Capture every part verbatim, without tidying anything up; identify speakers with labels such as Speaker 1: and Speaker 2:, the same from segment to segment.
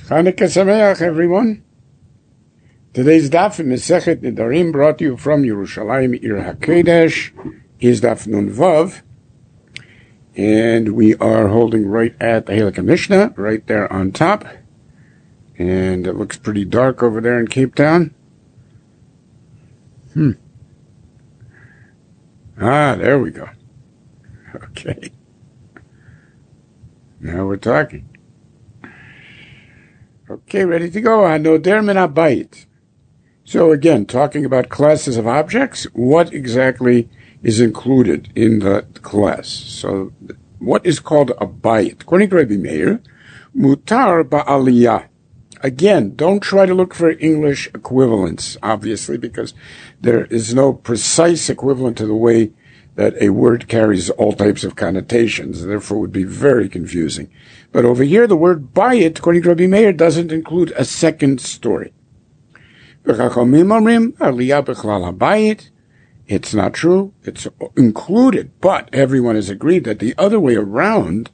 Speaker 1: Chanukah Sameach, everyone. Today's daf in Masechet Nedarim, brought to you from Yerushalayim, Ir HaKodesh, is daf Nun Vav, and we are holding right at the Halakha Mishnah, right there on top, and it looks pretty dark over there in Cape Town. Hmm. Ah, there we go. Okay. Now we're talking. Okay, ready to go. Hanoder min habayit. So again, talking about classes of objects, what exactly is included in the class? So what is called a bayit? According to Rabbi Meir, mutar ba'aliyah. Again, don't try to look for English equivalents, obviously, because there is no precise equivalent to the way that a word carries all types of connotations, therefore it would be very confusing. But over here, the word bayit, according to Rabbi Meir, doesn't include a second story. It's not true. It's included, but everyone has agreed that the other way around,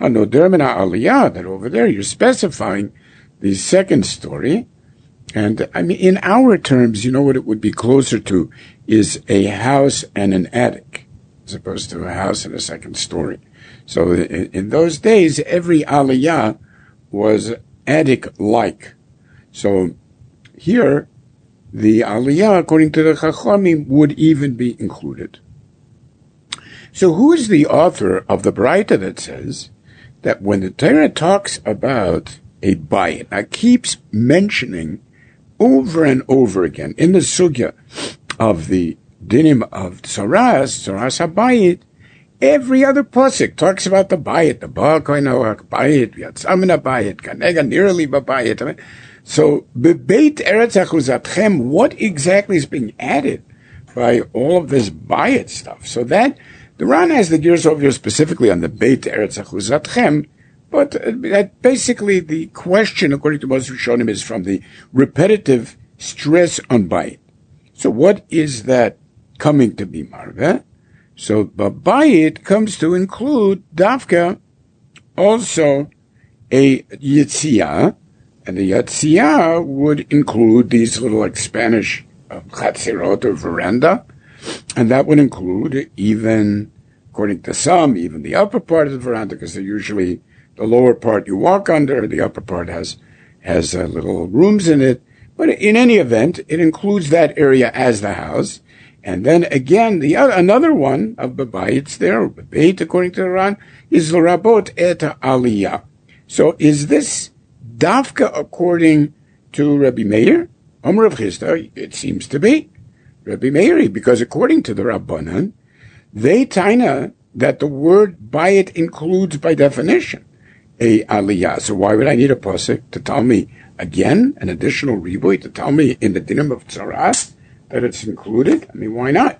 Speaker 1: that over there you're specifying the second story. And I mean, in our terms, you know what it would be closer to is a house and an attic, as opposed to a house and a second story. So in, in those days, every aliyah was attic-like. So here, the aliyah, according to the Chachamim, would even be included. So who is the author of the Braita that says that when the Torah talks about a bayit, now keeps mentioning over and over again in the sugya of the dinim of tzaras, tzaras habayit, every other pasuk talks about the bayit, the baal koino bayit, yatzamin habayit, kanega nirali babayit. So, bebeit eretz achuzatchem, what exactly is being added by all of this bayit stuff? So that, the Ran has the gears over here specifically on the beit eretz achuzatchem, but that basically the question, according to most Rishonim, is from the repetitive stress on bayit. So what is that coming to be, Marveh? So bayit comes to include dafka, also a yitziyah, and the yitziyah would include these little like Spanish uh, chatzirot or veranda, and that would include even, according to some, even the upper part of the veranda, because they're usually the lower part you walk under, the upper part has has uh, little rooms in it. But in any event, it includes that area as the house. And then again, the other, another one of the bayits there, beit, according to the Ran, is l'rabot et aliyah. So is this dafka according to Rabbi Meir? Omer Rav Chisda, it seems to be Rabbi Meir, because according to the Rabbanan, they taina that the word bayit includes by definition a aliyah. So why would I need a pasuk to tell me again, an additional riboy, to tell me in the dinim of tzaras that it's included? I mean, why not?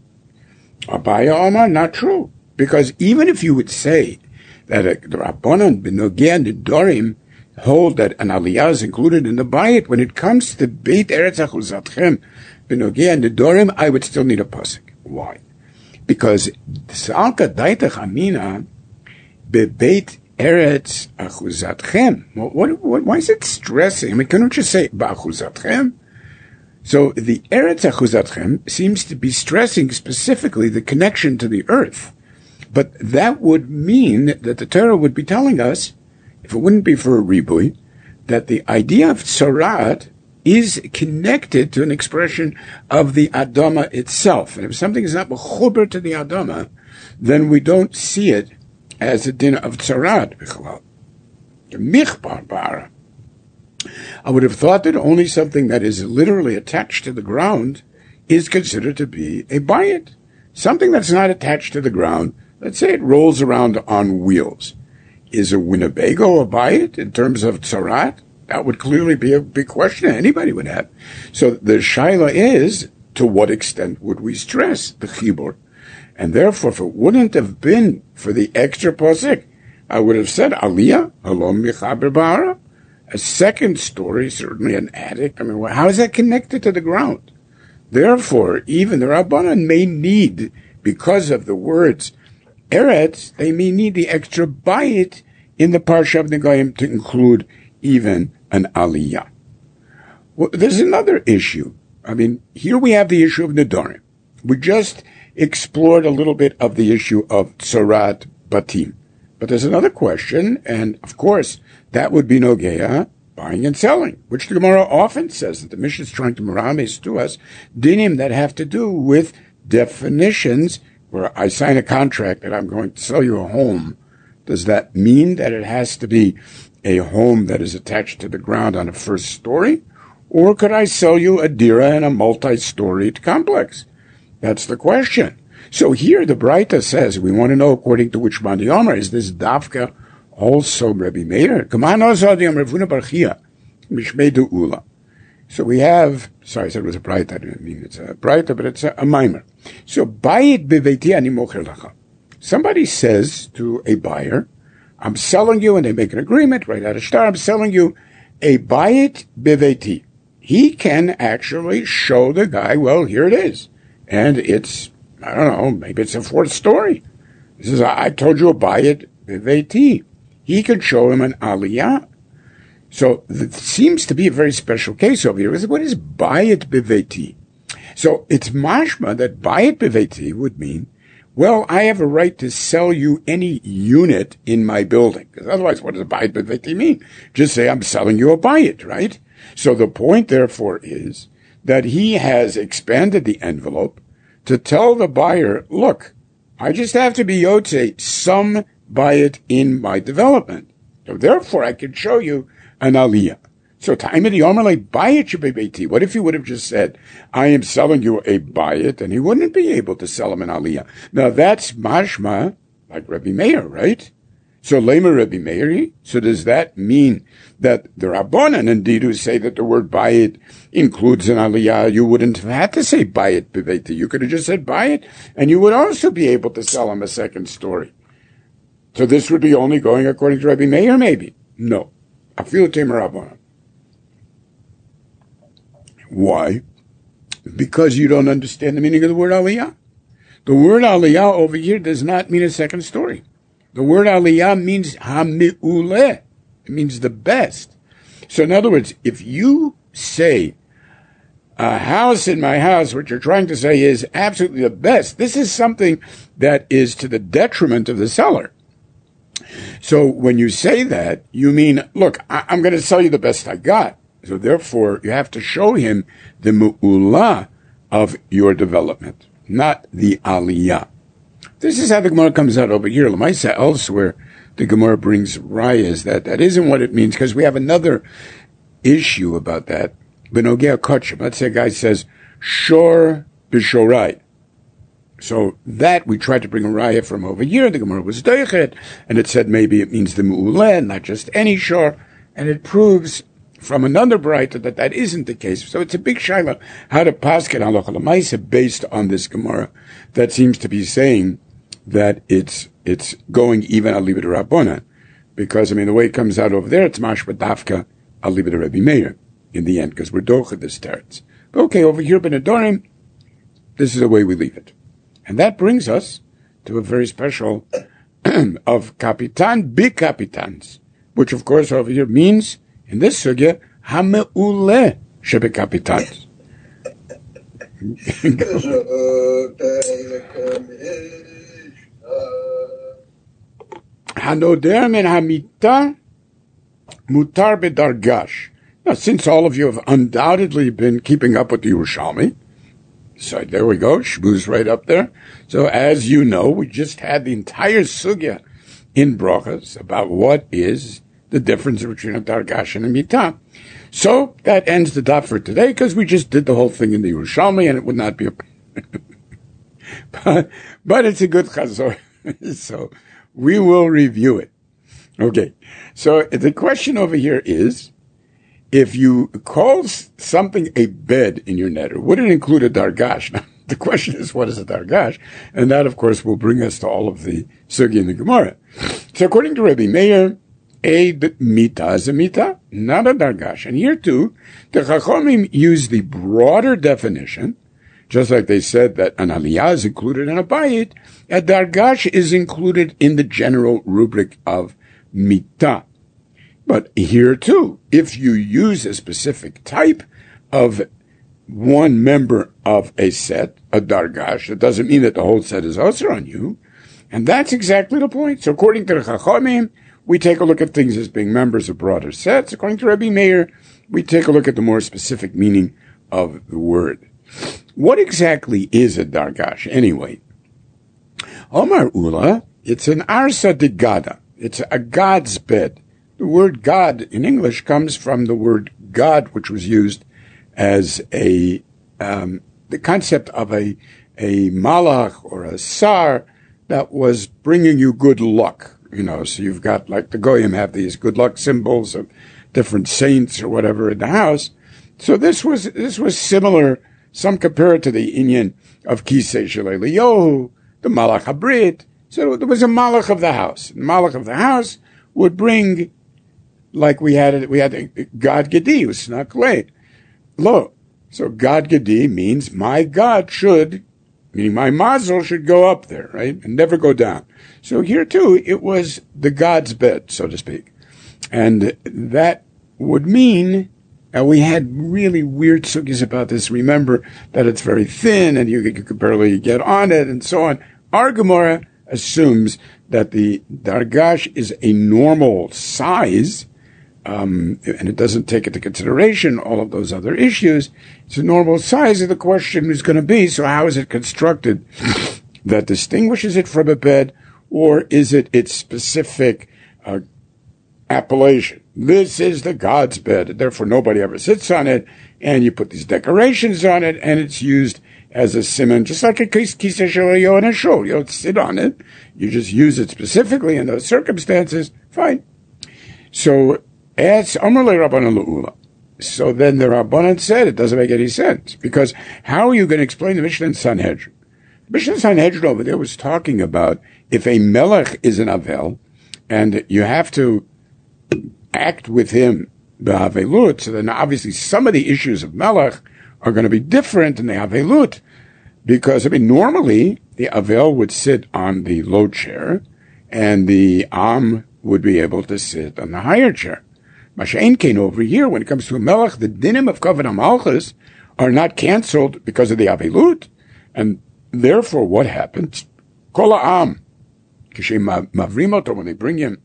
Speaker 1: Abaya Omar, not true. Because even if you would say that a, the Rabbanan b'nogea nedarim hold that an aliyah is included in the bayit, when it comes to beit eretz achuzatchem b'nogea nedarim, I would still need a pasuk. Why? Because salka daitach amina bebeit eretz achuzatchem. What, what, what, why is it stressing? I mean, can't you say ba'achuzatchem? So the eretz achuzatchem seems to be stressing specifically the connection to the earth. But that would mean that the Torah would be telling us, if it wouldn't be for a ribui, that the idea of tzarat is connected to an expression of the Adama itself. And if something is not mechuber to the Adama, then we don't see it as a din of tzarat. I would have thought that only something that is literally attached to the ground is considered to be a bayit. Something that's not attached to the ground, let's say it rolls around on wheels. Is a Winnebago a bayit in terms of tzarat? That would clearly be a big question anybody would have. So the shaila is, to what extent would we stress the chibur? And therefore, if it wouldn't have been for the extra posik, I would have said aliyah, halom michaber ba'ara. A second story, certainly an attic. I mean, how is that connected to the ground? Therefore, even the Rabbanan may need, because of the words eretz, they may need the extra bayit in the Parsha of Negayim to include even an aliyah. Well, there's another issue. I mean, here we have the issue of Nedarim. We just explored a little bit of the issue of Tzorat Batim. But there's another question, and of course, that would be Nogea, buying and selling, which the Gemara often says that the Mishnah is trying to merames to us, dinim that have to do with definitions where I sign a contract that I'm going to sell you a home. Does that mean that it has to be a home that is attached to the ground on a first story? Or could I sell you a dira in a multi-storied complex? That's the question. So here the Braita says, we want to know according to which Mandi Omer, is this Davka also Rabbi Meir? So we have, sorry, I said it was a Braita, I didn't mean it's a Braita, but it's a, a Maimer. So, Bayit beveiti ani mocher lacha. Somebody says to a buyer, I'm selling you, and they make an agreement, right out of star, I'm selling you a Bayit beveiti. He can actually show the guy, well, here it is. And it's, I don't know, maybe it's a fourth story. He says, I told you a Bayit beveiti. He could show him an aliyah. So it seems to be a very special case over here. What is Bayit beveiti? So it's mashma that Bayit beveiti would mean, well, I have a right to sell you any unit in my building. Because otherwise, what does Bayit beveiti mean? Just say, I'm selling you a Bayit, right? So the point, therefore, is that he has expanded the envelope to tell the buyer, look, I just have to be yotze some Bayit in my development. So therefore, I can show you an aliyah. So time of the Omer like Bayit shebebeiti. What if he would have just said, I am selling you a Bayit, and he wouldn't be able to sell him an aliyah. Now that's mashma, like Rabbi Meir, right? So Lema Rabbi Meir, so does that mean that the Rabbanan indeed who say that the word Bayit includes an aliyah, you wouldn't have had to say Bayit bebeiti. You could have just said Bayit, and you would also be able to sell him a second story. So this would be only going according to Rabbi Meir, maybe? No. Afilu Temer Rabbanan. Why? Because you don't understand the meaning of the word aliyah. The word aliyah over here does not mean a second story. The word aliyah means hami'uleh. It means the best. So in other words, if you say a house in my house, what you're trying to say is absolutely the best, this is something that is to the detriment of the seller. So when you say that, you mean, look, I- I'm going to sell you the best I got. So therefore, you have to show him the mu'ulah of your development, not the aliyah. This is how the Gemara comes out over here. L'maisa elsewhere, the Gemara brings rayas that that isn't what it means, because we have another issue about that. Benogea kotchim. Let's say a guy says, shor b'shorai. So that we tried to bring a raya from over here. The Gemara was doichet, and it said maybe it means the mu'ulah, not just any shor, and it proves from another Braita that that isn't the case. So it's a big shaila how to paskin halacha l'maisa based on this Gemara that seems to be saying that it's it's going even al libid Rabbona, because I mean the way it comes out over there it's mashma dafka al libid Rabbi Meir in the end, because we're docha this teretz. But okay, over here b'nedarim, this is the way we leave it, and that brings us to a very special of kapitan bikapitans, which of course over here means in this sugya, hame'uleh shebekapitans. Hanoder min hamita mutar bedargash. Now, since all of you have undoubtedly been keeping up with the Yerushalmi, so there we go, Shmuz right up there. So as you know, we just had the entire sugya in Brochas about what is the difference between a dargash and a mitah. So that ends the daf for today, because we just did the whole thing in the Yerushalmi, and it would not be a but, but it's a good chazor, so we will review it. Okay, so the question over here is, if you call something a bed in your netter, would it include a dargash? Now, the question is, what is a dargash? And that, of course, will bring us to all of the sugi in the Gemara. So according to Rabbi Meir, a mita is a mita, not a dargash. And here too, the Chachomim use the broader definition, just like they said that an aliyah is included in a bayit, a dargash is included in the general rubric of mita. But here too, if you use a specific type of one member of a set, a dargash, it doesn't mean that the whole set is also on you. And that's exactly the point. So according to the Chachamim, we take a look at things as being members of broader sets. According to Rabbi Meir, we take a look at the more specific meaning of the word. What exactly is a dargash anyway? Omar Ula, it's an arsa de gada. It's a god's bed. The word God in English comes from the word God, which was used as a um, the concept of a a malach or a sar that was bringing you good luck. You know, so you've got, like the Goyim have these good luck symbols of different saints or whatever in the house. So this was this was similar. Some compare it to the inyan of Kisei Shalei Eliyahu, the malach habrit. So there was a malach of the house. The malach of the house would bring, like we had we had God Gedi, who snuck late. Lo. So God Gedi means my God should, meaning my mazel should go up there, right? And never go down. So here too, it was the God's bed, so to speak. And that would mean, and we had really weird sugis about this. Remember that it's very thin and you, you could barely get on it and so on. Our Gemara assumes that the dargash is a normal size, Um, and it doesn't take into consideration all of those other issues. It's a normal size, and the question is going to be, so how is it constructed that distinguishes it from a bed, or is it its specific uh, appellation? This is the God's bed, and therefore nobody ever sits on it, and you put these decorations on it, and it's used as a simon, just like a kisei shel and a shul. You don't sit on it, you just use it specifically in those circumstances, fine. So, As Amrle Rabbanan Le'ula. So then the Rabbanan said it doesn't make any sense, because how are you going to explain the Mishnah in Sanhedrin? The Mishnah in Sanhedrin over there was talking about if a melech is an avel, and you have to act with him b'avelut, so then obviously some of the issues of melech are going to be different in the avelut, because I mean normally the avel would sit on the low chair, and the am would be able to sit on the higher chair. Masha'en came over here, when it comes to a melech, the dinim of Kavod HaMalchus are not canceled because of the Avelut. And therefore, what happens? Kol ha'am, when they bring in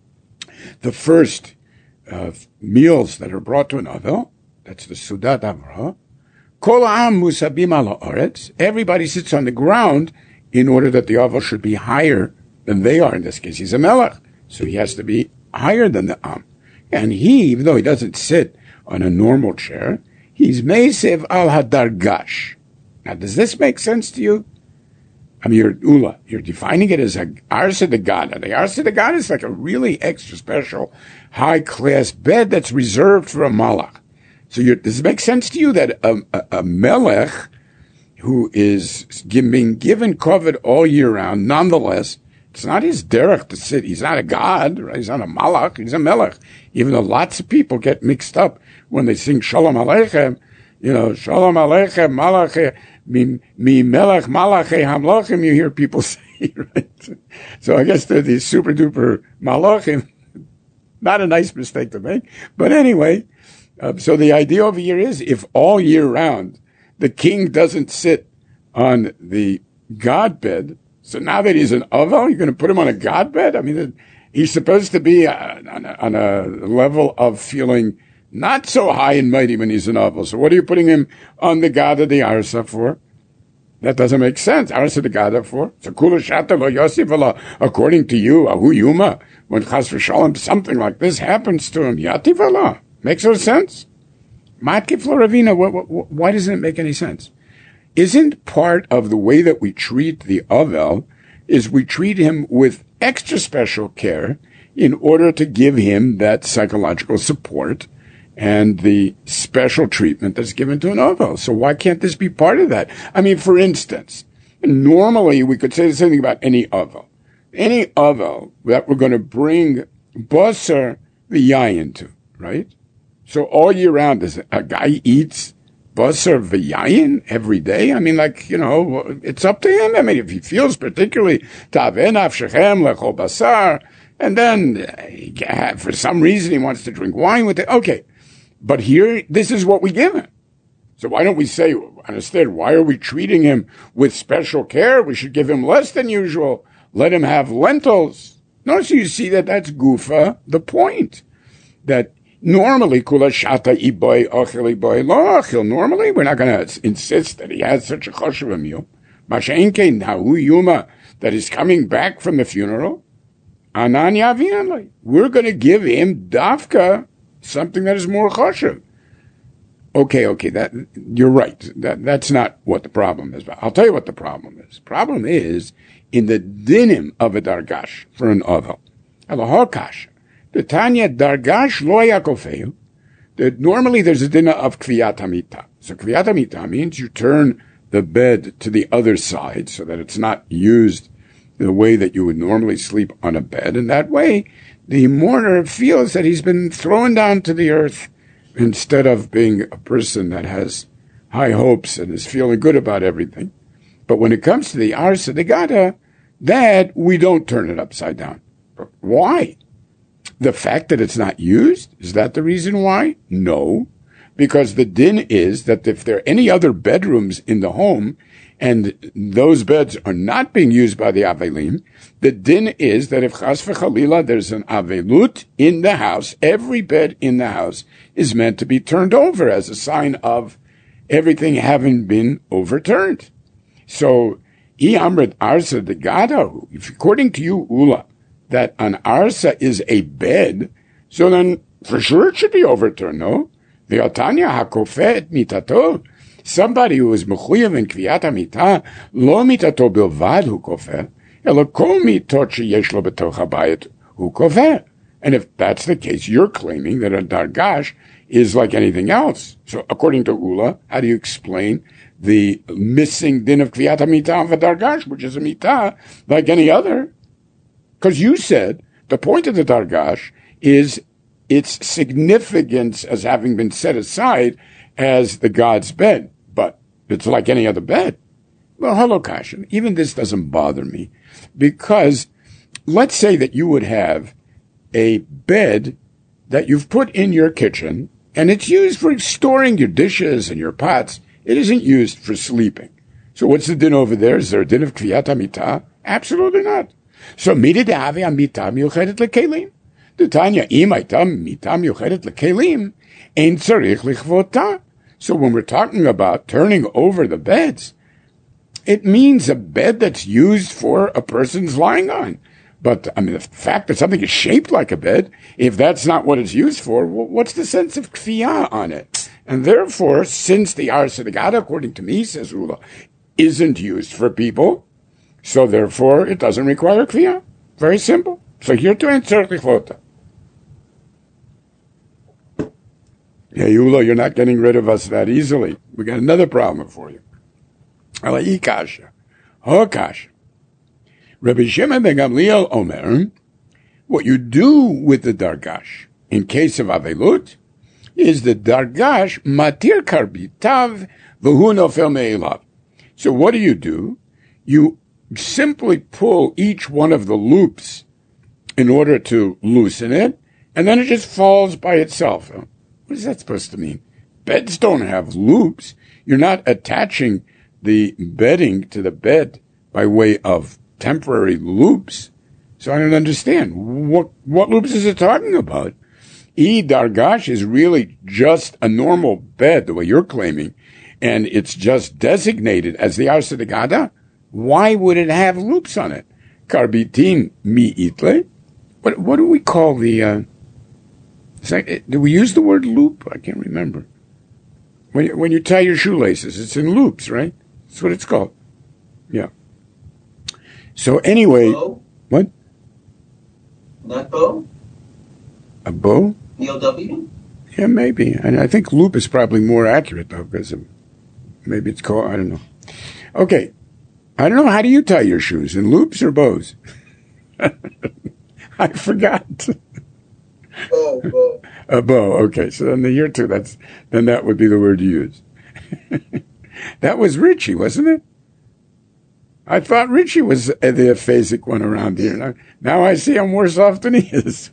Speaker 1: the first uh, meals that are brought to an Avel, that's the Sudat Avra, Kol ha'am musabim ala oretz, everybody sits on the ground in order that the Avel should be higher than they are. In this case, he's a melech, so he has to be higher than the am. And he, even though he doesn't sit on a normal chair, he's meisev al hadargash. Now, does this make sense to you? I mean, you're Ula. You're defining it as a arsa de gada. The arsa de gada is like a really extra special, high-class bed that's reserved for a malach. So you're, does it make sense to you that a, a, a melech who is being given covet all year round, nonetheless, it's not his derech to sit. He's not a god, right? He's not a malach. He's a melech. Even though lots of people get mixed up when they sing Shalom Aleichem, you know, Shalom Aleichem, malach, mi, mi melech malache hamlochim, you hear people say, right? So I guess they're these super duper malachim. Not a nice mistake to make. But anyway, uh, so the idea over here is if all year round the king doesn't sit on the god bed, so now that he's an Avel, you're going to put him on a God bed? I mean, he's supposed to be uh, on, a, on a level of feeling not so high and mighty when he's an Avel. So what are you putting him on the God of the Arsa for? That doesn't make sense. Arsa the God for? So Kula Shata Lo Yosef Allah, according to you, Ahu Yuma, when Chas v'Shalom, something like this happens to him, Yativ Allah. Makes no sense? Matkif Loravina, why doesn't it make any sense? Isn't part of the way that we treat the Avel is we treat him with extra special care in order to give him that psychological support and the special treatment that's given to an Avel. So why can't this be part of that? I mean, for instance, normally we could say the same thing about any Avel. Any Avel that we're going to bring Basar the Yayin to, right? So all year round, does a guy eats Basar v'yayin every day? I mean, like, you know, it's up to him. I mean, if he feels particularly taven afshechem lechol basar, And then, uh, for some reason, he wants to drink wine with it. Okay. But here, this is what we give him. So why don't we say, instead, why are we treating him with special care? We should give him less than usual. Let him have lentils. No, so you see that that's gufa, the point. That normally, kula shata iboy ochel iboy lo ochel. Normally, we're not going to insist that he has such a choshev meal. Masha'enke nahu yuma, that is coming back from the funeral. Ananya avinanloi. We're going to give him dafka, something that is more choshev. Okay, okay, that you're right. That that's not what the problem is. But I'll tell you what the problem is. The problem is in the dinim of a dargash for an ovel. Alahokash. The Tanya dargash lo yakofeu. That normally there's a dinner of kviyat hamita. So kviyat hamita means you turn the bed to the other side so that it's not used the way that you would normally sleep on a bed. And that way, the mourner feels that he's been thrown down to the earth instead of being a person that has high hopes and is feeling good about everything. But when it comes to the Arsa Degada, that we don't turn it upside down. But why? The fact that it's not used? Is that the reason why? No. Because the din is that if there are any other bedrooms in the home and those beds are not being used by the Avelim, the din is that if chas v'chalila there's an Avelut in the house, every bed in the house is meant to be turned over as a sign of everything having been overturned. So, I amrit arsa degadahu, if according to you, Ula, that an arsa is a bed, so then for sure it should be overturned, no? V'atanya hakofet mitato. Somebody who is mechuyev in kviyat hamita, lo mitato bilvad hu kofer, elo kol mitot sheyesh lo betoch habayit hu kofer. And if that's the case, you're claiming that a dargash is like anything else. So according to Ula, how do you explain the missing din of kviyat hamita of a dargash, which is a mitah like any other? Because you said the point of the dargash is its significance as having been set aside as the God's bed, but it's like any other bed. Well, hello, Kashan. Even this doesn't bother me because let's say that you would have a bed that you've put in your kitchen and it's used for storing your dishes and your pots. It isn't used for sleeping. So what's the din over there? Is there a din of kviyat hamita? Absolutely not. So midi de'avi hamita miyuchedet lekelim. The Tanya im aitam mita miyuchedet lekelim ein tzarich lichvota. So when we're talking about turning over the beds, it means a bed that's used for a person's lying on. But, I mean, the fact that something is shaped like a bed, if that's not what it's used for, well, what's the sense of kfiyah on it? And therefore, since the Arsa Degada, according to me, says Ula, isn't used for people, so therefore it doesn't require kfiyah. Very simple. So here to answer lichvota. Yeah, Ula, you're not getting rid of us that easily. We got another problem for you. Alaikasha. Hokasha. Rabbi Shimon ben Gamliel Omer, what you do with the dargash in case of avelut is the dargash matir karbitav v'hu nofel me'elav. So what do you do? You simply pull each one of the loops in order to loosen it, and then it just falls by itself. What is that supposed to mean? Beds don't have loops. You're not attaching the bedding to the bed by way of temporary loops. So I don't understand. What what loops is it talking about? E dargash is really just a normal bed, the way you're claiming, and it's just designated as the Arsa Degada. Why would it have loops on it? Karbitin mi itle. What what do we call the? Uh, that, do we use the word loop? I can't remember. When you, when you tie your shoelaces, it's in loops, right? That's what it's called. Yeah. So anyway,
Speaker 2: bow?
Speaker 1: What?
Speaker 2: Not bow?
Speaker 1: A bow?
Speaker 2: B O W?
Speaker 1: Yeah, maybe. And I think loop is probably more accurate, though, because of, maybe it's called, I don't know. Okay. I don't know, how do you tie your shoes? In loops or bows? I forgot.
Speaker 2: Bow, bow.
Speaker 1: A bow, okay. So then the year two, that's, then that would be the word to use. That was Richie, wasn't it? I thought Richie was the aphasic one around here. Now, now I see I'm worse off than he is.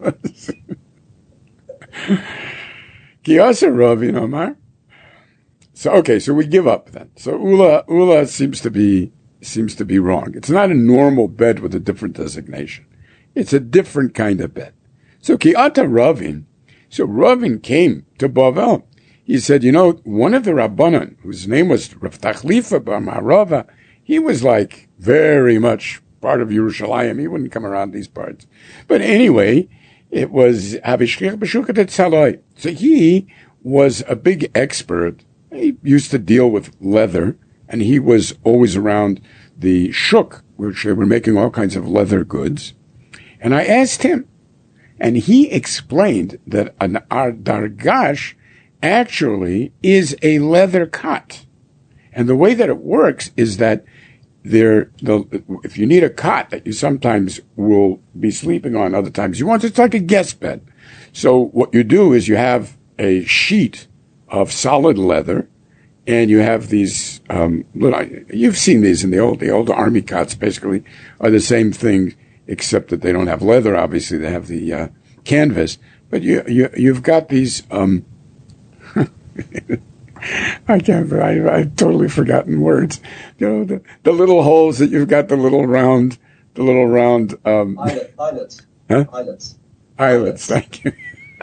Speaker 1: Kiyasa Ravin Omar. So okay, so we give up then. So Ula Ula seems to be seems to be wrong. It's not a normal bed with a different designation. It's a different kind of bed. So Kiyata Ravin. So Ravin came to Bavel. He said, you know, one of the Rabbanan, whose name was Rav Tachlifa Bar Marava, he was like very much part of Yerushalayim. He wouldn't come around these parts. But anyway, it was Abishkir B'Shukat Tzaloi. So he was a big expert. He used to deal with leather, and he was always around the shuk, which they were making all kinds of leather goods. And I asked him, and he explained that an dargash actually is a leather cot. And the way that it works is that there, the, if you need a cot that you sometimes will be sleeping on, other times you want, it's like a guest bed. So what you do is you have a sheet of solid leather, and you have these um, little. You've seen these in the old, the old army cots. Basically, are the same thing, except that they don't have leather. Obviously, they have the uh, canvas. But you, you, you've got these. Um, I can't. I, I've totally forgotten words. You know, the, the little holes that you've got, the little round, the little round. Um,
Speaker 2: Eyelet, eyelets.
Speaker 1: Huh?
Speaker 2: Eyelets.
Speaker 1: Eyelets. Thank you.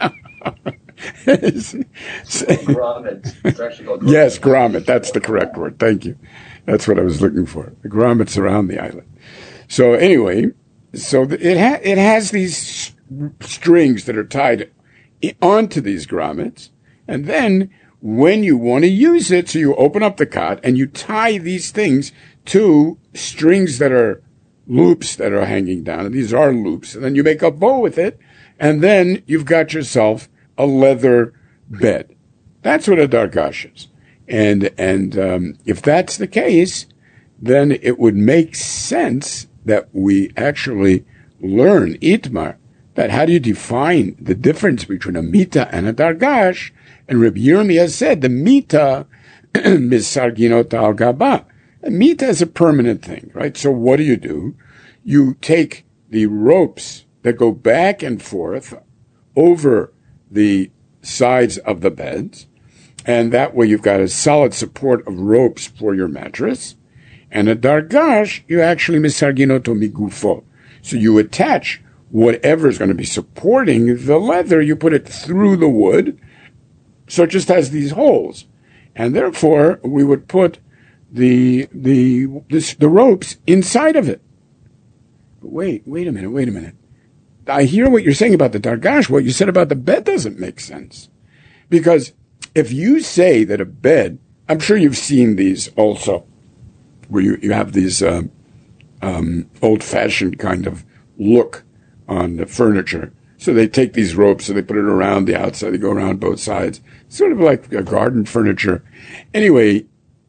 Speaker 2: Grommet. It's actually called grommet.
Speaker 1: Yes, grommet. That's the correct word. Thank you. That's what I was looking for. The grommets around the island. So anyway, so it ha- it has these strings that are tied onto these grommets, and then when you want to use it, so you open up the cot and you tie these things to strings that are loops that are hanging down, and these are loops, and then you make a bow with it, and then you've got yourself a leather bed. That's what a dargash is. And and um, if that's the case, then it would make sense that we actually learn itmar, that how do you define the difference between a mita and a dargash? And Rabbi Yirmiyah said the mita misarginot al gaba. A mita is a permanent thing, right? So what do you do? You take the ropes that go back and forth over the sides of the beds, and that way you've got a solid support of ropes for your mattress. And a dargash, you actually misarginoto migufo. So you attach whatever is going to be supporting the leather, you put it through the wood, so it just has these holes. And therefore, we would put the the this, the ropes inside of it. But wait, wait a minute, wait a minute. I hear what you're saying about the dargash. What you said about the bed doesn't make sense. Because if you say that a bed, I'm sure you've seen these also, where you, you have these uh, um, old-fashioned kind of look on the furniture. So they take these ropes, so they put it around the outside, they go around both sides, sort of like a garden furniture. Anyway,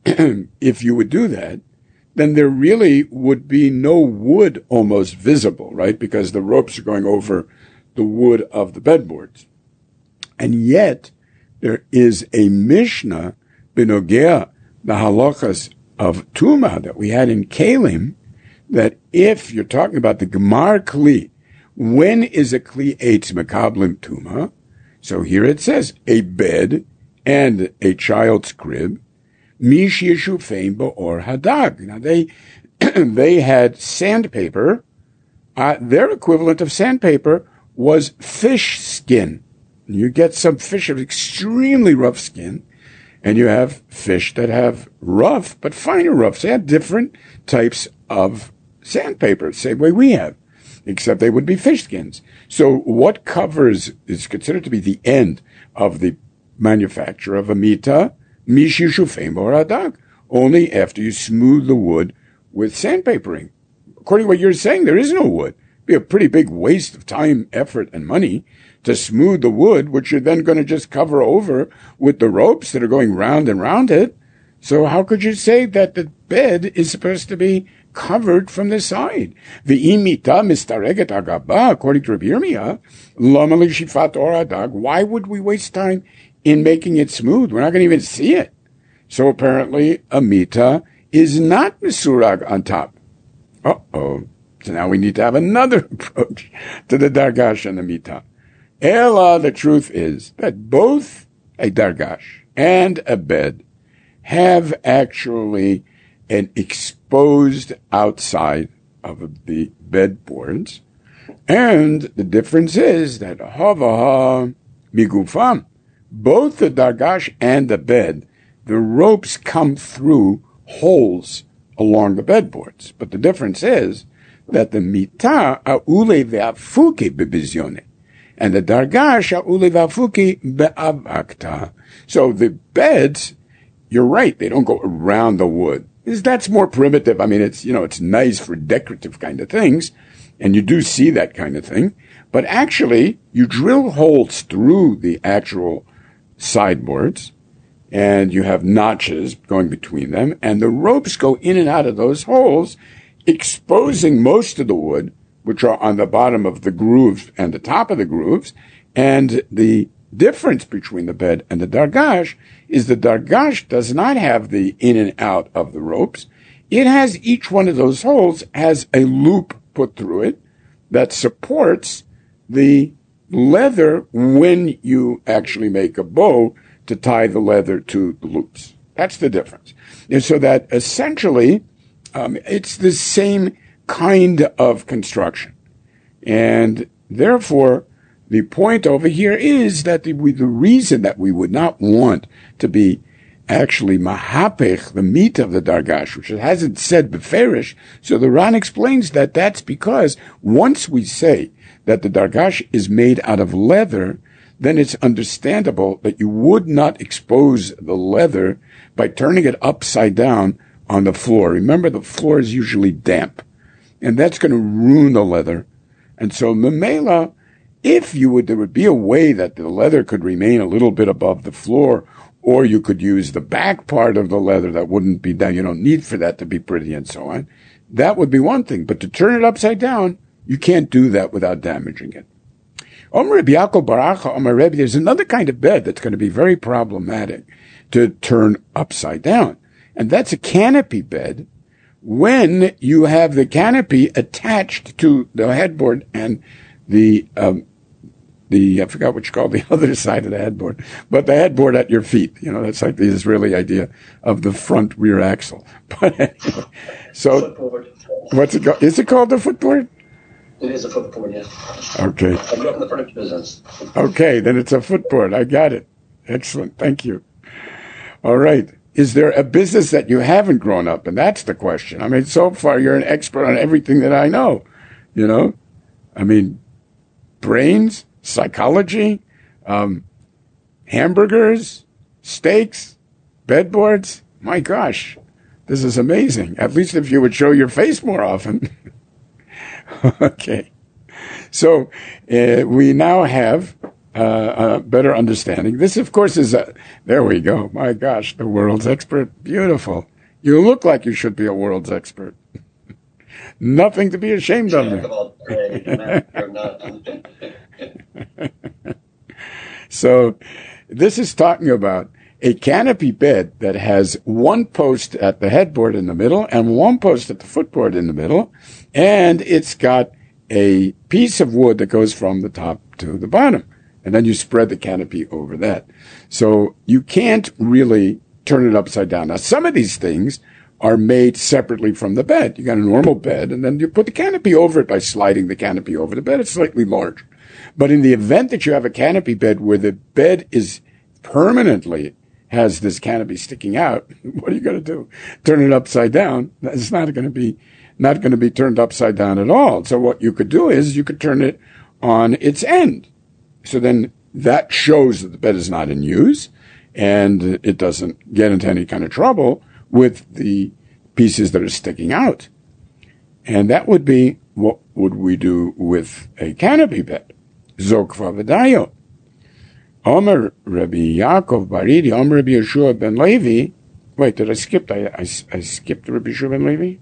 Speaker 1: if you would do that, then there really would be no wood almost visible, right? Because the ropes are going over the wood of the bedboards. And yet, there is a Mishnah, Benogea, the halachas of Tuma that we had in Kalim, that if you're talking about the Gemar Kli, when is a Kli Eitz Mekablim Tuma? So here it says, a bed and a child's crib, Mish Yeshufein Ba'or Hadag. Now they, they had sandpaper. Uh, their equivalent of sandpaper was fish skin. You get some fish of extremely rough skin, and you have fish that have rough, but finer rough. So they had different types of sandpaper, same way we have, except they would be fish skins. So what covers is considered to be the end of the manufacture of a mita, mish yishufein or adag, only after you smooth the wood with sandpapering. According to what you're saying, there is no wood. It'd be a pretty big waste of time, effort, and money to smooth the wood, which you're then going to just cover over with the ropes that are going round and round it. So how could you say that the bed is supposed to be covered from the side? V'imita mistareget agaba, according to Rabbi Yirmiyah, lama l'shifat or adag. Why would we waste time in making it smooth? We're not going to even see it. So apparently, a mita is not misurag on top. Uh-oh. So now we need to have another approach to the dargash and the mitah. Ela, the truth is that both a dargash and a bed have actually an exposed outside of the bedboards. And the difference is that havaha migufam, both the dargash and the bed, the ropes come through holes along the bedboards. But the difference is that the mitah a'ule ve'afuke bebizyone, and the dargash a'ule ve'afuke be'avakta. So the beds, you're right, they don't go around the wood. That's more primitive. I mean, it's, you know, it's nice for decorative kind of things, and you do see that kind of thing. But actually, you drill holes through the actual sideboards, and you have notches going between them, and the ropes go in and out of those holes, exposing most of the wood, which are on the bottom of the grooves and the top of the grooves. And the difference between the bed and the dargash is the dargash does not have the in and out of the ropes. It has, each one of those holes has a loop put through it that supports the leather when you actually make a bow to tie the leather to the loops. That's the difference. And so that essentially, um, it's the same kind of construction. And therefore, the point over here is that the, we, the reason that we would not want to be actually mahapech, the meat of the dargash, which it hasn't said beferish, so the Ran explains that that's because once we say that the dargash is made out of leather, then it's understandable that you would not expose the leather by turning it upside down on the floor. Remember, the floor is usually damp, and that's going to ruin the leather. And so, memela, if you would, there would be a way that the leather could remain a little bit above the floor, or you could use the back part of the leather that wouldn't be down. You don't need for that to be pretty and so on. That would be one thing. But to turn it upside down, you can't do that without damaging it. Omer Rabbi Yaakov Baracha, Omer Rebbe, there's another kind of bed that's going to be very problematic to turn upside down. And that's a canopy bed when you have the canopy attached to the headboard and the, um, the, I forgot what you call the other side of the headboard, but the headboard at your feet. You know, that's like the Israeli idea of the front rear axle. But anyway, so,
Speaker 2: Footboard.
Speaker 1: What's it called? Is it called the footboard?
Speaker 2: It is a footboard, yeah.
Speaker 1: Okay.
Speaker 2: I grew up in the furniture business.
Speaker 1: Okay, then it's a footboard. I got it. Excellent. Thank you. All right. Is there a business that you haven't grown up in? That's the question. I mean, so far you're an expert on everything that I know. You know? I mean, brains, psychology, um, hamburgers, steaks, bedboards. My gosh, this is amazing. At least if you would show your face more often. Okay. So uh, we now have uh, a better understanding. This, of course, is a, there we go. My gosh, the world's expert. Beautiful. You look like you should be a world's expert. Nothing to be ashamed of. So this is talking about a canopy bed that has one post at the headboard in the middle and one post at the footboard in the middle, and it's got a piece of wood that goes from the top to the bottom, and then you spread the canopy over that. So you can't really turn it upside down. Now, some of these things are made separately from the bed. You got a normal bed, and then you put the canopy over it by sliding the canopy over the bed. It's slightly larger. But in the event that you have a canopy bed where the bed is permanently has this canopy sticking out, what are you going to do? Turn it upside down? It's not going to be not going to be turned upside down at all. So what you could do is you could turn it on its end. So then that shows that the bed is not in use, and it doesn't get into any kind of trouble with the pieces that are sticking out. And that would be what would we do with a canopy bed? Zokva v'dayo. Omer Rabbi Yaakov Baridi, Omer Rabbi Yeshua ben Levi. Wait, did I skip? I, I, I skipped Rabbi Yeshua ben Levi?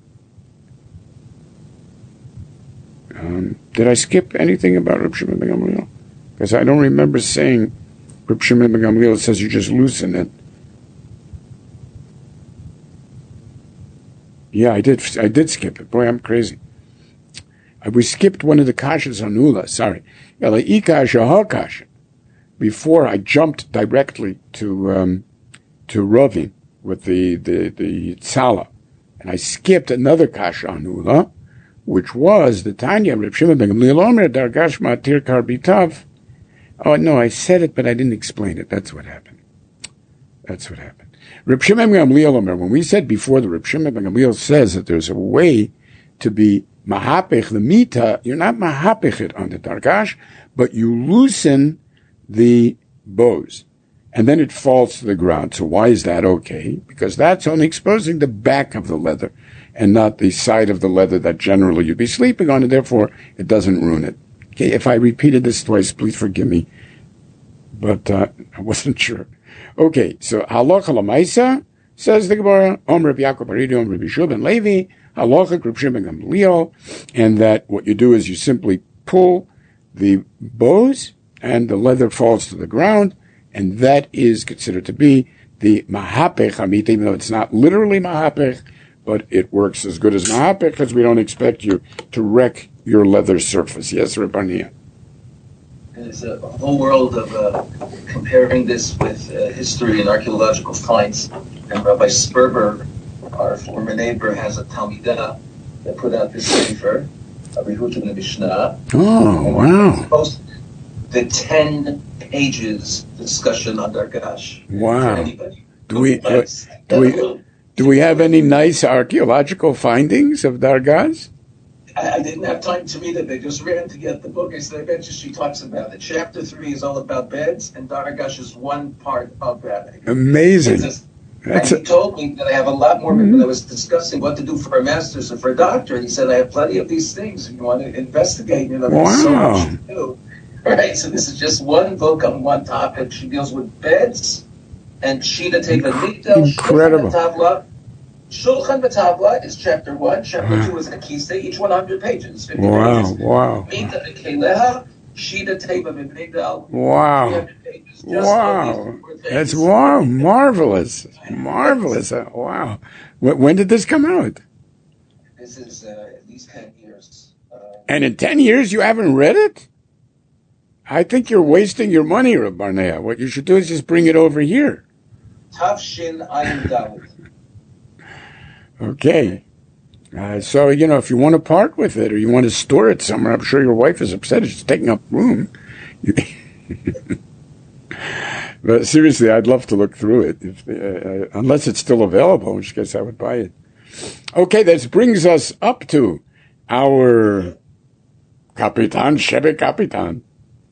Speaker 1: Um, did I skip anything about Rabbi Shimon ben Gamliel? Because I don't remember saying Rabbi Shimon ben Gamliel says you just loosen it. Yeah, I did. I did skip it. Boy, I'm crazy. Uh, We skipped one of the kashas on Ula. Sorry. Before I jumped directly to um, to Ravin with the the the tzala, and I skipped another kasha on Ula, which was the Tanya Reb Shimon ben Gamliel Omer Dargash Matir Karbitav. Oh no, I said it, but I didn't explain it. That's what happened. That's what happened. Reb Shimon ben Gamliel Omer. When we said before, the Reb Shimon ben Gamliel says that there's a way to be mahapech the mita. You're not mahapech it on the Dargash, but you loosen the bows, and then it falls to the ground. So why is that okay? Because that's only exposing the back of the leather and not the side of the leather that generally you'd be sleeping on, and therefore it doesn't ruin it. Okay, if I repeated this twice, please forgive me, but uh, I wasn't sure. Okay, so halacha lamaisa, says the Gemara, Om Reb Yaakov Aridi, Om Reb Yeshua ben Levi, halacha Reb Shimon ben Gamliel, and that what you do is you simply pull the bows and the leather falls to the ground, and that is considered to be the mahapech hamita, even though it's not literally mahapech, but it works as good as mahapech because we don't expect you to wreck your leather surface. Yes, Rabbaniyah.
Speaker 2: There's a whole world of uh, comparing this with uh, history and archaeological finds. And Rabbi Sperber, our former neighbor, has a Talmidah that put out this sefer, Arihut in the Mishnah.
Speaker 1: Oh, wow.
Speaker 2: Post the ten pages discussion on Dargash.
Speaker 1: Wow. Do we, uh, do we, do we have any nice archaeological findings of Dargaz?
Speaker 2: I, I didn't have time to read it. They just ran to get the book. I said, I bet you she talks about it. Chapter three is all about beds, and Dargash is one part of that.
Speaker 1: Amazing.
Speaker 2: Just, and he told me that I have a lot more. Mm-hmm. When I was discussing what to do for a master's or for a doctor, he said, I have plenty of these things. If you want to investigate, you know, there's
Speaker 1: wow.
Speaker 2: so much to do. Right, so this is just one book on one topic. She deals with beds and Shida Teva Migdal.
Speaker 1: Incredible.
Speaker 2: Shulchan V'Tavla is chapter one. Chapter wow. two is Akisa. Each one hundred pages.
Speaker 1: Wow,
Speaker 2: pages.
Speaker 1: wow.
Speaker 2: Mita V'Keleha, Shida Teva Migdal.
Speaker 1: Wow. Wow. That's wow, marvelous. Marvelous. Wow. When did this come out?
Speaker 2: This is uh, at least ten years. Uh,
Speaker 1: and in ten years you haven't read it? I think you're wasting your money, Reb Barnea. What you should do is just bring it over here.
Speaker 2: Tafshin Ayin Dalit.
Speaker 1: Okay. Uh, so, you know, if you want to part with it or you want to store it somewhere, I'm sure your wife is upset. It's taking up room. But seriously, I'd love to look through it, if, uh, unless it's still available, in which case I would buy it. Okay, this brings us up to our Kapitan, Shebe Kapitan.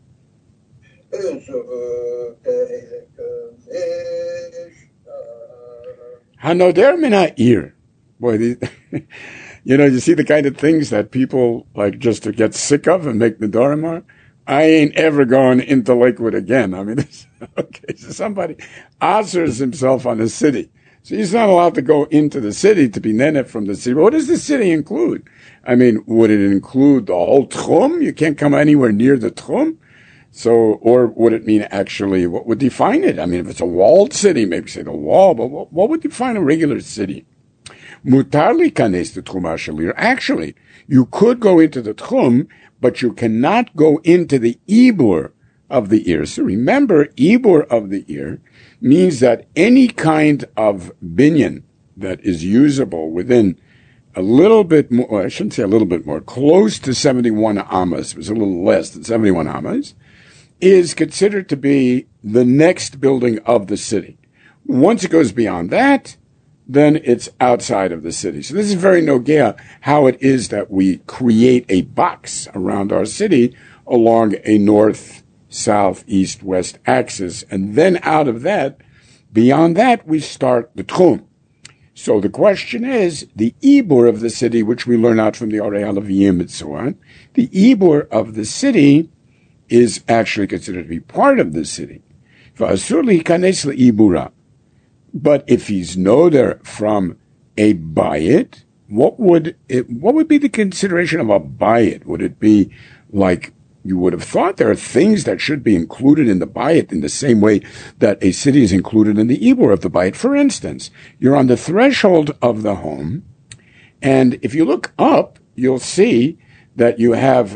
Speaker 1: Hanoder min ha'ir. Boy, the, you know, you see the kind of things that people like just to get sick of and make Nedarim are. I ain't ever going into Lakewood again. I mean, okay, so somebody answers himself on a city. So he's not allowed to go into the city to be neneh from the city. But what does the city include? I mean, would it include the whole Tchum? You can't come anywhere near the Tchum? So, or would it mean actually, what would define it? I mean, if it's a walled city, maybe say the wall, but what, what would define a regular city? Mutar likanes to Tchum HaShalir. Actually, you could go into the Tchum, but you cannot go into the Ibur of the ear. So remember, Ibur of the ear means that any kind of binyan that is usable within a little bit more, well, I shouldn't say a little bit more, close to seventy-one amas, it was a little less than seventy-one amas, is considered to be the next building of the city. Once it goes beyond that, then it's outside of the city. So this is very nogea how it is that we create a box around our city along a north, south, east, west axis. And then out of that, beyond that, we start the Tchum. So the question is, the Ibur of the city, which we learn out from the Orei HaLeviim and so on, the Ibur of the city is actually considered to be part of the city. But if he's noder from a bayit, what would it, what would be the consideration of a bayit? Would it be like you would have thought there are things that should be included in the bayit in the same way that a city is included in the ibur of the bayit? For instance, you're on the threshold of the home, And if you look up, you'll see that you have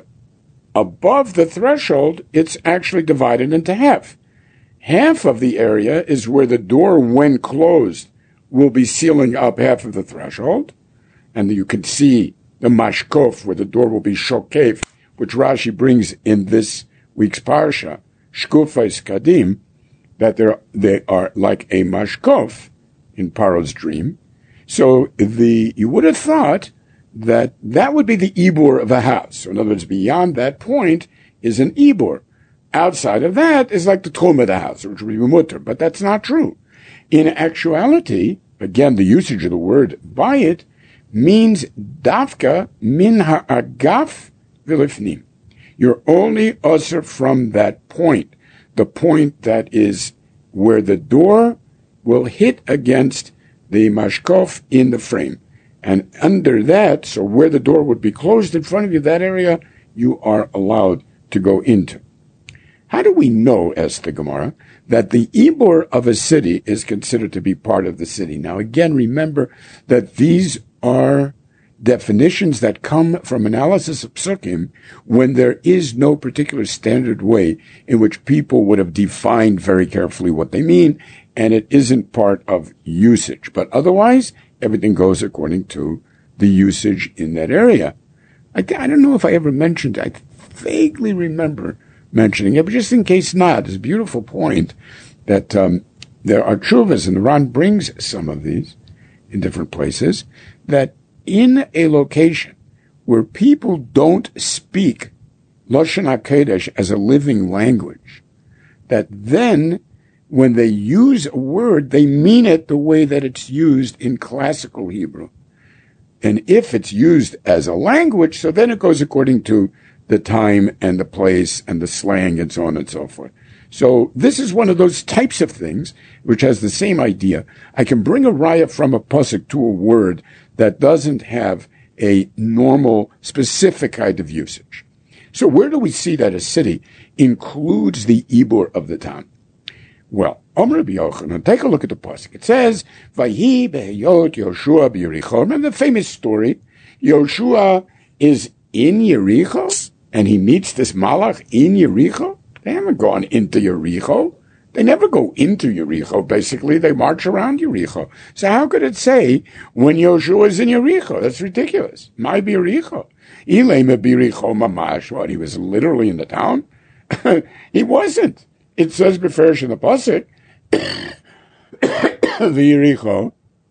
Speaker 1: above the threshold, it's actually divided into half. Half of the area is where the door, when closed, will be sealing up half of the threshold. And you can see the mashkof, where the door will be shokef, which Rashi brings in this week's parsha, shkufais kadim, that they're, they are like a mashkof in Paro's dream. So the you would have thought that that would be the ibur of a house. So in other words, beyond that point is an ibur. Outside of that is like the tchum of the house, which would be mutter. But that's not true. In actuality, again, the usage of the word bayit means dafka min ha'agaf v'lifnim. You're only usher from that point, the point that is where the door will hit against the mashkof in the frame. And under that, so where the door would be closed in front of you, that area, you are allowed to go into. How do we know, asks the Gemara, that the ibur of a city is considered to be part of the city? Now again, remember that these are definitions that come from analysis of psukim when there is no particular standard way in which people would have defined very carefully what they mean, and it isn't part of usage. But otherwise, everything goes according to the usage in that area. I, I don't know if I ever mentioned, I vaguely remember mentioning it, but just in case not, it's a beautiful point that um, there are tshuvas, and the Ran brings some of these in different places, that in a location where people don't speak Lashon HaKodesh as a living language, that then when they use a word, they mean it the way that it's used in classical Hebrew. And if it's used as a language, so then it goes according to the time and the place and the slang and so on and so forth. So this is one of those types of things which has the same idea. I can bring a raya from a pasuk to a word that doesn't have a normal, specific kind of usage. So where do we see that a city includes the ibur of the town? Well, Omer Rabbi Yochanan, take a look at the pasuk. It says, "Vayhi behayot Yoshua b'Yericho." Remember the famous story? Yoshua is in Yericho, and he meets this malach in Yericho. They haven't gone into Yericho. They never go into Yericho. Basically, they march around Yericho. So how could it say when Yoshua is in Yericho? That's ridiculous. My Yericho. Ilema b'Yericho mamash. What, he was literally in the town? He wasn't. It says beferish in the pasuk, V'Yericho,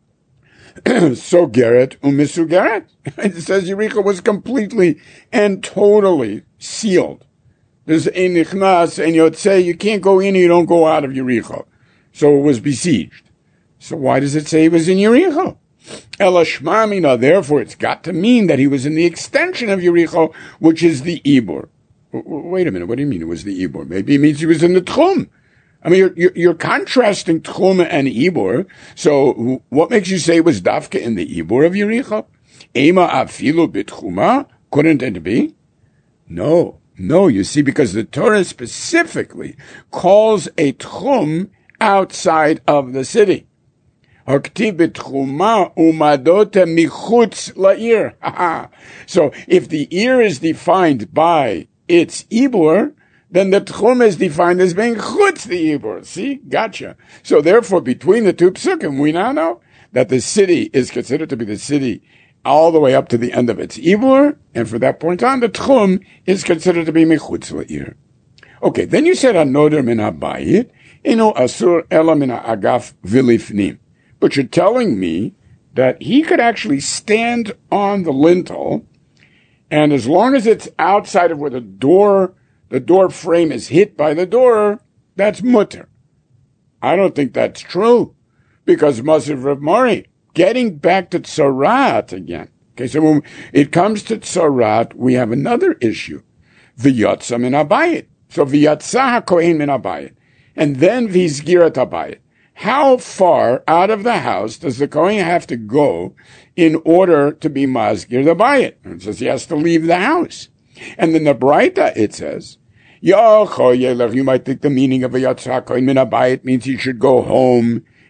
Speaker 1: so Geret u'misugeret. It says Yericho was completely and totally sealed. There's a nichnas and yotzei. You can't go in, you don't go out of Yericho. So it was besieged. So why does it say he was in Yericho? Ela shmamina. Therefore, it's got to mean that he was in the extension of Yericho, which is the ibur. Wait a minute. What do you mean it was the ibur? Maybe it means he was in the tchum. I mean, you're, you're, you're contrasting tchum and ibur. So what makes you say it was dafka in the ibur of Yericho? Ema afilu bitchuma? Couldn't it be? No. No, you see, because the Torah specifically calls a tchum outside of the city. Haktiv b'tchuma umadota michutz la'ir. So if the ear is defined by its ibur, then the tchum is defined as being chutz the ibur. See? Gotcha. So therefore, between the two psukim, we now know that the city is considered to be the city all the way up to the end of its ibur, and for that point on, the tchum is considered to be michutz la'ir. Okay, then you said anoder min habayit, ino asur ela min ha'agaf v'lifnim. But you're telling me that he could actually stand on the lintel, and as long as it's outside of where the door, the door frame is hit by the door, that's mutter. I don't think that's true, because Masiv Rav Mari, getting back to Tzorat again. Okay, so when it comes to Tzorat, we have another issue. V'yatsa min habayit. So v'yatsa hakohen min habayit. And then v'izgirat habayit. How far out of the house does the Kohen have to go in order to be mazgir the bayit? It says he has to leave the house. And in the Braita, it says, you might think the meaning of a yatsa kohen min habayit means he should go home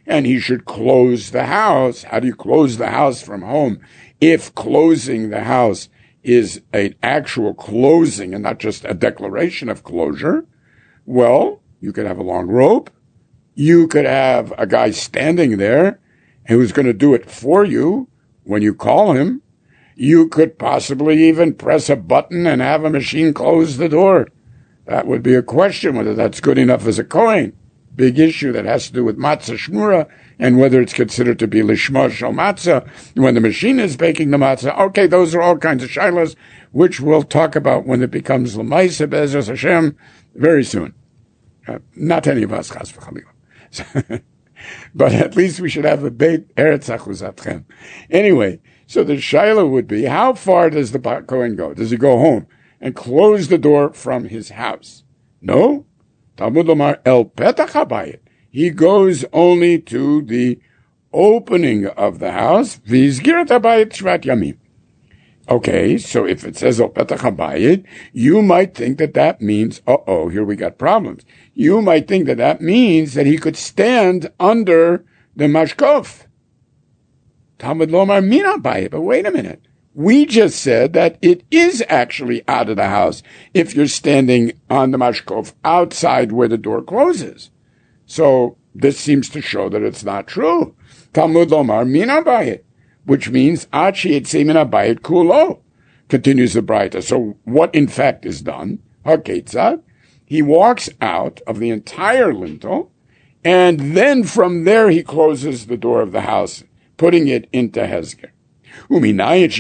Speaker 1: and he should close the house. How do you close the house from home? If closing the house is an actual closing and not just a declaration of closure, well, you could have a long rope. You could have a guy standing there who's going to do it for you when you call him. You could possibly even press a button and have a machine close the door. That would be a question whether that's good enough as a Kohen. Big issue that has to do with matzah shmura and whether it's considered to be lishma shel matzah when the machine is baking the matzah. Okay, those are all kinds of shilas, which we'll talk about when it becomes l'maisa be'ezras Hashem very soon. Uh, not any of us, chas v'chalila. But at least we should have a beit eretz achuzatchem. Anyway, so the shaila would be, how far does the Kohen go? Does he go home and close the door from his house? No. Talmud lomar el petach habayit. He goes only to the opening of the house. V'izgirat habayit shvat yamim. Okay, so if it says el petach habayit, you might think that that means, uh-oh, here we got problems. You might think that that means that he could stand under the mashkof. Talmud lomar min habayit. But wait a minute. We just said that it is actually out of the house if you're standing on the mashkof outside where the door closes. So this seems to show that it's not true. Talmud lomar min habayit, which means ad sheyetzeh min habayit kulo, continues the Braita. So what in fact is done? Haketzad, he walks out of the entire lintel, and then from there he closes the door of the house, putting it into hezger. How do we know that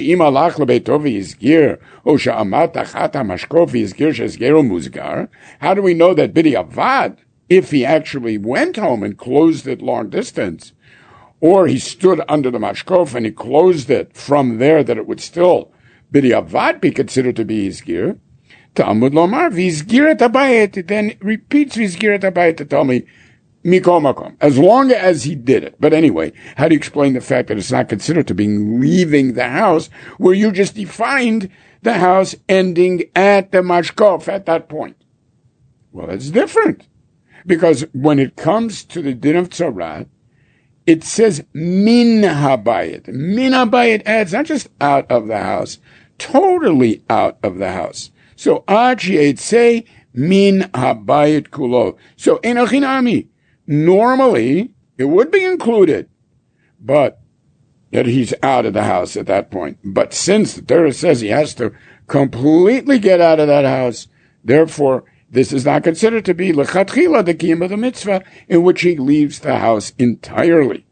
Speaker 1: b'diavad, if he actually went home and closed it long distance, or he stood under the mashkof and he closed it from there, that it would still b'diavad be considered to be hizgir? Talmud lomar v'hizgirat habayit, it then repeats v'hizgirat habayit to tell me Mikol makom, as long as he did it. But anyway, how do you explain the fact that it's not considered to be leaving the house, where you just defined the house ending at the mashkof at that point? Well, it's different. Because when it comes to the din of tzorat, it says min habayit. Min habayit adds not just out of the house, totally out of the house. So ad sheyetzeh min habayit kulo. So enochinami. Normally, it would be included, but that he's out of the house at that point. But since the Torah says he has to completely get out of that house, therefore, this is not considered to be lechatchila, the kiyum of the mitzvah, in which he leaves the house entirely.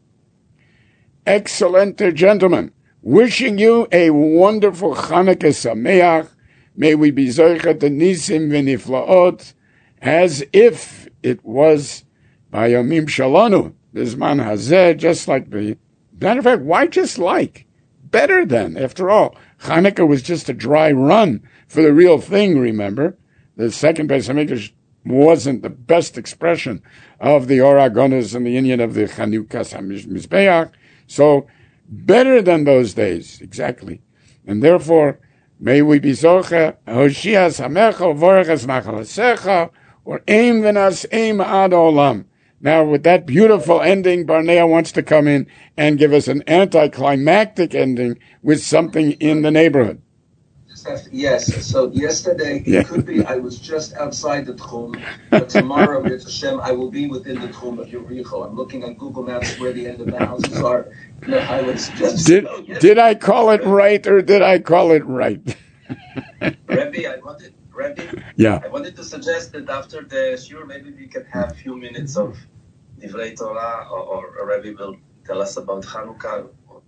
Speaker 1: Excellent, gentlemen. Wishing you a wonderful Chanukah Sameach. May we be zoichet the nisim v'niflaot, as if it was Bayomim Shalanu, Bizman Hazeh, just like the, matter of fact, why just like? Better than, after all. Hanukkah was just a dry run for the real thing, remember? The second Beis HaMikdash wasn't the best expression of the Oragonas and the Indian of the Chanukas HaMizbeach. So, better than those days, exactly. And therefore, may we be Zoche, Hoshias HaMecha, Vorechas Machalasecha, or Eim V'nas Eim Ad Olam. Now, with that beautiful ending, Barnea wants to come in and give us an anticlimactic ending with something in the neighborhood.
Speaker 2: Just have to, yes, so yesterday, it
Speaker 1: Yeah.
Speaker 2: could be I was just outside the Tchum, but tomorrow, B'ez Hashem, I will be within the Tchum of Yericho. I'm looking on Google Maps where the end of the houses are. You know, I was just...
Speaker 1: Did,
Speaker 2: oh, yes.
Speaker 1: did I call it right or did I call it right?
Speaker 2: Rebbe, I wanted... Rebbe,
Speaker 1: Yeah.
Speaker 2: I wanted to suggest that after the shiur, maybe we can have a few minutes of Divrei Torah, or, or a Rebbe will tell us about Hanukkah.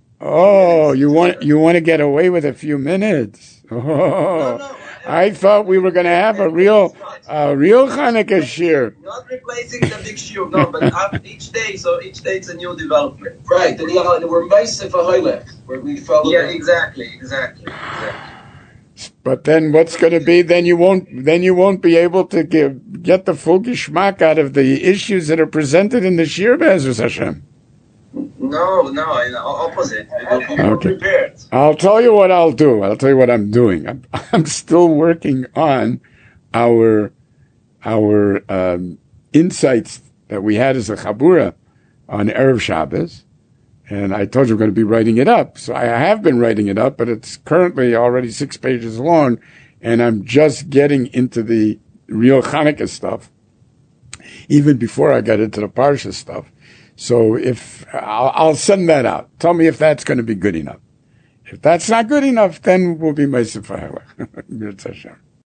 Speaker 1: Oh, you want you want to get away with a few minutes? Oh,
Speaker 2: No, no,
Speaker 1: I thought we were going to have a real, a real Hanukkah shiur.
Speaker 2: Not replacing the big shiur, no, but after each day, so each day it's a new development. Right, and yeah, we're Meisef HaHoylech, where we follow. Yeah, exactly, exactly, exactly.
Speaker 1: But then what's going to be? Then you won't. Then you won't be able to give, get the full geschmack out of the issues that are presented in the shiur, Be'ezras Hashem.
Speaker 2: No, no, in the opposite. We will be more
Speaker 1: Okay.
Speaker 2: prepared.
Speaker 1: I'll tell you what I'll do. I'll tell you what I'm doing. I'm, I'm still working on our our um, insights that we had as a chabura on Erev Shabbos. And I told you I'm going to be writing it up. So I have been writing it up, but it's currently already six pages long. And I'm just getting into the real Hanukkah stuff, even before I got into the Parsha stuff. So if I'll, I'll send that out. Tell me if that's going to be good enough. If that's not good enough, then we'll be Meisei Fahela.